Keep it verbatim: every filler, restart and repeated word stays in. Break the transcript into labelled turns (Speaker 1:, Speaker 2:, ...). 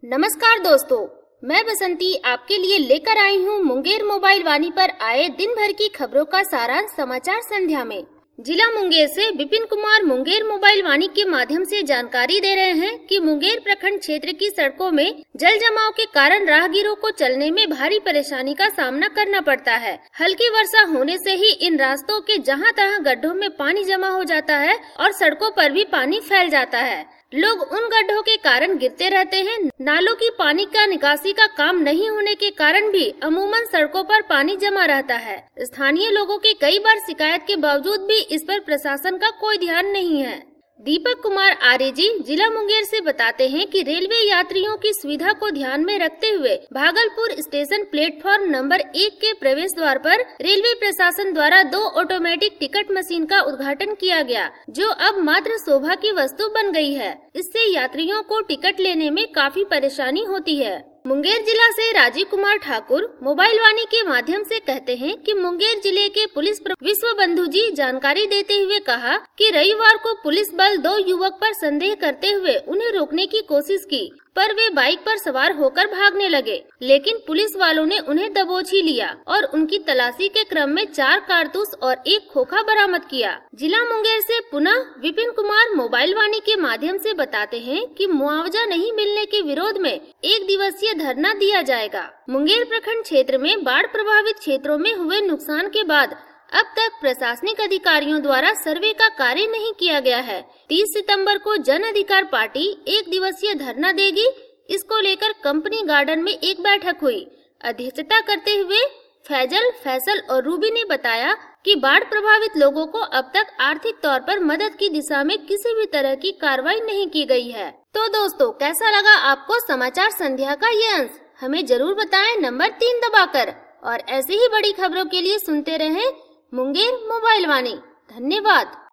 Speaker 1: नमस्कार दोस्तों, मैं बसंती आपके लिए लेकर आई हूँ मुंगेर मोबाइल वाणी पर आए दिन भर की खबरों का सारांश समाचार संध्या में। जिला मुंगेर से विपिन कुमार मुंगेर मोबाइल वाणी के माध्यम से जानकारी दे रहे हैं कि मुंगेर प्रखंड क्षेत्र की सड़कों में जल जमाव के कारण राहगीरों को चलने में भारी परेशानी का सामना करना पड़ता है। हल्की वर्षा होने से ही इन रास्तों के जहां तहां गड्ढों में पानी जमा हो जाता है और सड़कों पर भी पानी फैल जाता है। लोग उन गड्ढों के कारण गिरते रहते हैं। नालों की पानी का निकासी का काम नहीं होने के कारण भी अमूमन सड़कों पर पानी जमा रहता है। स्थानीय लोगों की कई बार शिकायत के बावजूद भी इस पर प्रशासन का कोई ध्यान नहीं है। दीपक कुमार आर्य जी जिला मुंगेर से बताते हैं कि रेलवे यात्रियों की सुविधा को ध्यान में रखते हुए भागलपुर स्टेशन प्लेटफॉर्म नंबर एक के प्रवेश द्वार पर रेलवे प्रशासन द्वारा दो ऑटोमेटिक टिकट मशीन का उद्घाटन किया गया, जो अब मात्र शोभा की वस्तु बन गई है। इससे यात्रियों को टिकट लेने में काफी परेशानी होती है। मुंगेर जिला से राजीव कुमार ठाकुर मोबाइल वाणी के माध्यम से कहते हैं कि मुंगेर जिले के पुलिस विश्व बंधु जी जानकारी देते हुए कहा कि रविवार को पुलिस बल दो युवक पर संदेह करते हुए उन्हें रोकने की कोशिश की, पर वे बाइक पर सवार होकर भागने लगे, लेकिन पुलिस वालों ने उन्हें दबोच ही लिया और उनकी तलाशी के क्रम में चार कारतूस और एक खोखा बरामद किया। जिला मुंगेर से पुनः विपिन कुमार मोबाइल वाणी के माध्यम से बताते हैं कि मुआवजा नहीं मिलने के विरोध में एक दिवसीय धरना दिया जाएगा। मुंगेर प्रखंड क्षेत्र में बाढ़ प्रभावित क्षेत्रों में हुए नुकसान के बाद अब तक प्रशासनिक अधिकारियों द्वारा सर्वे का कार्य नहीं किया गया है। तीस सितंबर को जन अधिकार पार्टी एक दिवसीय धरना देगी। इसको लेकर कंपनी गार्डन में एक बैठक हुई। अध्यक्षता करते हुए फैजल, फैसल और रूबी ने बताया कि बाढ़ प्रभावित लोगों को अब तक आर्थिक तौर पर मदद की दिशा में किसी भी तरह की कार्रवाई नहीं की गई है। तो दोस्तों, कैसा लगा आपको समाचार संध्या का ये अंश? हमें जरूर बताएं नंबर तीन दबाकर। और ऐसे ही बड़ी खबरों के लिए सुनते रहें मुंगेर मोबाइल वाणी। धन्यवाद।